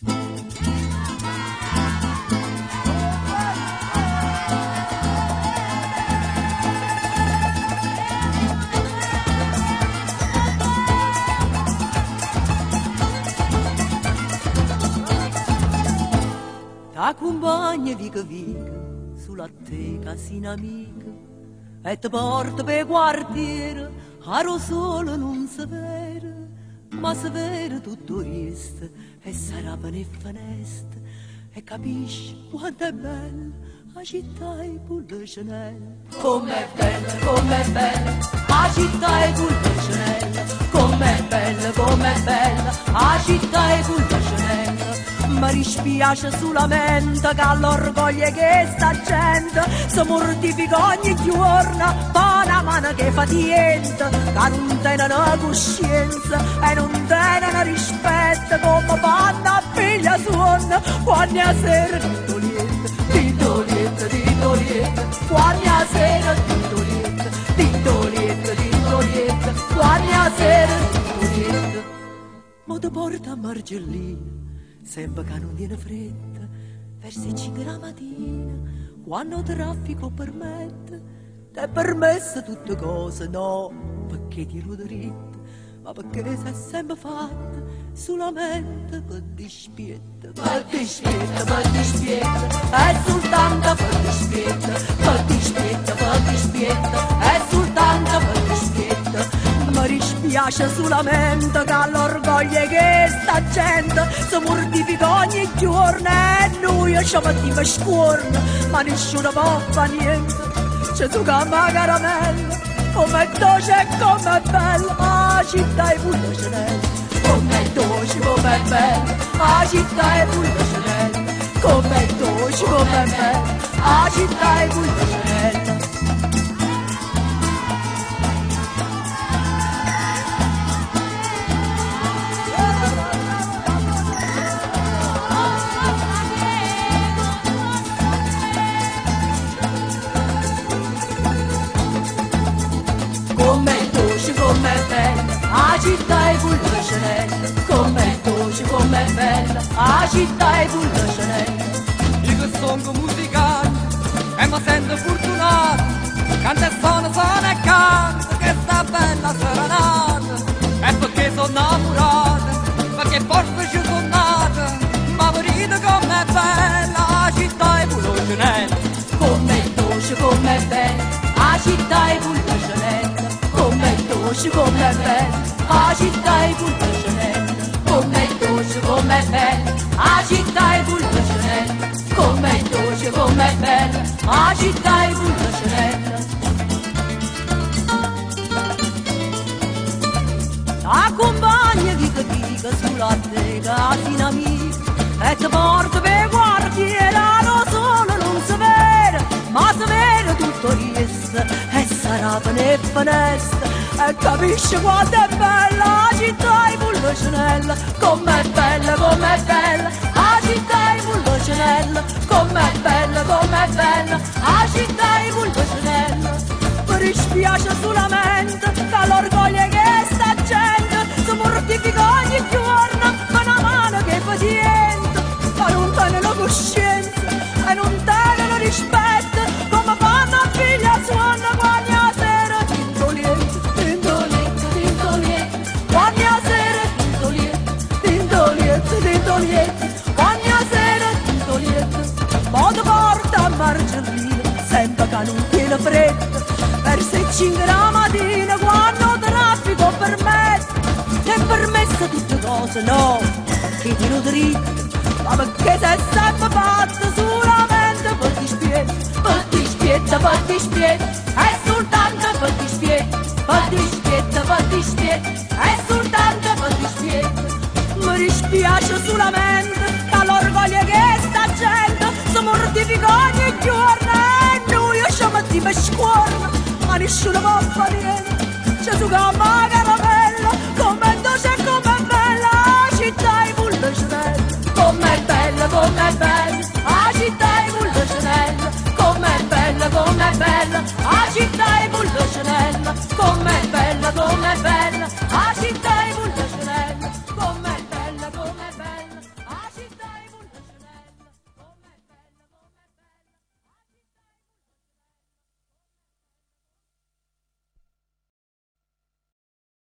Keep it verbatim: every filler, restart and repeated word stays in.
T'accompagna vica vica sulla te casina amica e ti porta per quartiere, aro solo non si vede, ma si vede tutto il resto e sarà bene finestra e capisci quanto è bella la città e Pulle Chanel. Com'è bella, com'è bella la città e Pulle Chanel, com'è bella, com'è bella la città e Pulle Chanel. Mi dispiace solamente che all'orgoglio che sta gente si mortifica ogni giorno per una mano che fa niente, che non tenono coscienza e non tenono rispetto come fanno a figlia suona quando a sera titolietta, titolietta, titolietta, quando a sera titolietta, titolietta, titolietta, quando a sera titolietta. Ma ti porta a Margellina sempre che non viene fretta, verso le cinque la mattina, quando il traffico permette, ti è permessa tutte cose, no, perché ti lo dritto, ma perché sei sempre fatta solamente per dispietta, per dispietta, per dispietta, è soltanto per dispietta, per dispietta, per dispietta, è soltanto per dispietta. Mi dispiace solamente che all'orgoglio che sta gente si mortifica ogni giorno e noi ci mettiamo scorno, ma nessuno può fare niente. C'è su gamma caramella, com'è dolce e com'è bella la città e Pulle Chanel. Com'è dolce, com'è bella la città e Pulle Chanel. Com'è dolce, com'è bella la città e Pulle Chanel. Com'è dolce, com'è bella la città e Pulle Chanel, com'è dolce, com'è bella la città e Pulle Chanel. Io che sono musicante e mi sento fortunato, canto e suono, suono e canto che sta bella serenata, e perché sono innamorata, perché forse ci sono nata, ma morite com'è bella la città e Pulle Chanel. Com'è dolce, com'è bella la città e Pulle Chanel, com'è dolce, com'è bella la città e Pulle Chanel, com'è dolce, com'è bella la città e Pulle Chanel, com'è dolce, com'è bella la città e Pulle Chanel. Accompagna vica vica sulla te casina amica e ti porta per quartiere, lo solo non si vede, ma si vede tutto il resto e sarà bene finestra e capisci quanto è bella la città e Pulle Chanel. Com'è bella, com'è bella la città e Pulle Chanel, com'è bella, com'è bella la città e Pulle Chanel. Mi dispiace solamente che l'orgoglio che sta gente si mortifica ogni giorno ma una mano che fa niente, ma non tengono coscienza e non tengono rispetto come fanno a figlia suona quando a sera tintolietta, tintolietta, tintolietta, quando a sera tintolietta, tintolietta, tintolietta, quando a sera tintolietta. Poi ti porta a Margellina sempre che non tiene fretta, verso le cinque la mattina quando il traffico permette, è permessa tutte cose, no, che ti lo dritto, ma perché sei sempre fatta solamente per dispietta, per dispietta, per dispietta, è soltanto per dispietta, per dispietta, per dispietta, è soltanto per dispietta. Mi dispiace solamente che l'orgoglio che sta gente si mortifica ogni giorno e noi ci mettiamo scorno, ma nessuno può fare niente. C'è su gamma caramella, com'è dolce e com'è bella la città e Pulle Chanel. Com'è bella, com'è bella la città e Pulle Chanel, com'è bella, com'è bella la città e Pulle Chanel, com'è bella, com'è bella